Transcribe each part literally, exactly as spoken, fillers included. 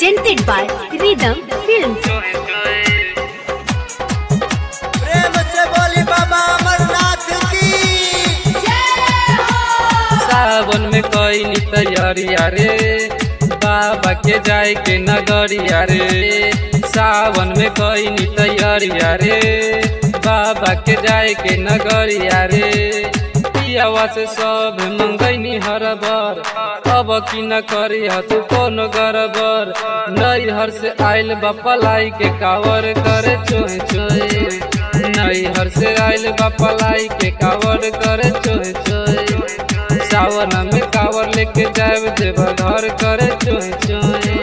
presented by Rhythm Films. प्रेम से बोली बाबा अमरनाथ की सावन में कोई नी तैयारिया रे बाबा के जाए के नगरिया रे। सावन में कोई नी तैयारिया रे बाबा के जाए के नगरिया रे। पियावा से सब मंगैनी हर बार अब की न करी तू कोनो गरबर। नई हर से आइल बपलाई के कावर करे चोहे चोहे। नई हर से आइल बपलाई के कावर करे चोहे चोहे। सावन में कावर लेके जाए देव घर करे चोहे चोहे।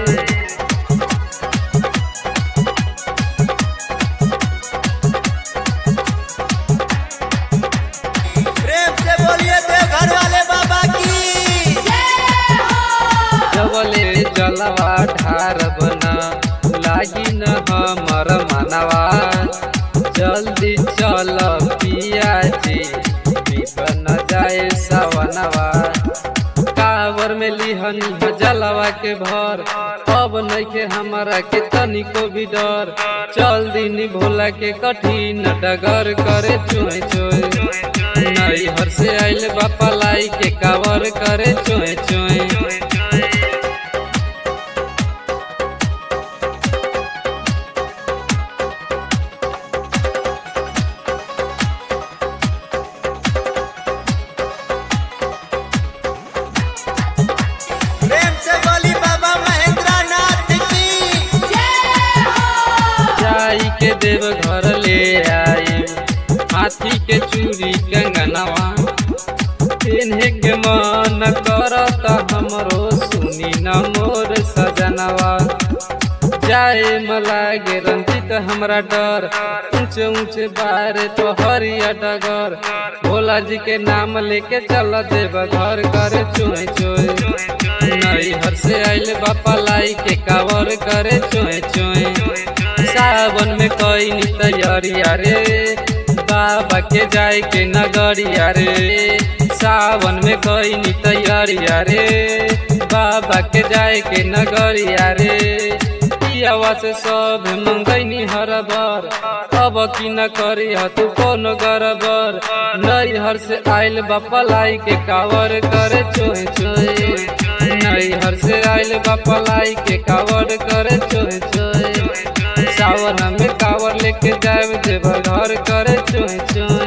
प्रेम से बोलिए देव घर वाले बाबा की जबले जलवा ढार बना लागी न हमर मनवा। जल्दी चल पिया जी बन जाए सवनवा। कावर में लिहनी जलवा के भर अब नइखे हमरा के तनिको भी डर। चल दिन भोला के कठिन डगर करे चोहे चोहे। नई हर से आइल बापलाई के कावर करे चोहे चोहे। प्रेम से बोली बाबा महेंद्र नाथ की जाई के देव घर ले आई हाथी के चूड़ी कंगनवा। इन्हें के मन करता हमरो सुनी न मोर सजनवा। जाए मलागे रंजित हमरा डर ऊंचे ऊंचे बारे तो हरिया डगर। भोला जी के नाम लेके चल देव घर करे चोहे चोहे। नई हर से आइल बापलाई के कावर करे चोहे चोहे। सावन में कोई नी तैयारिया रे बाबा के जाए के नगरिया रे। सावन में कोई नी तैयारिया रे बाबा के जाए के नगरिया रे। पियावा से सब मंगैनी हर बार अब की न करी तू कोनो गरबर। नई हर से आइल बापलाई के कावर करे चोहे चोहे। नई हर से आइल बापलाई के कावर करे चोहे चोहे। सावन में कावर लेके जाए देव घर करे चोहे चोहे।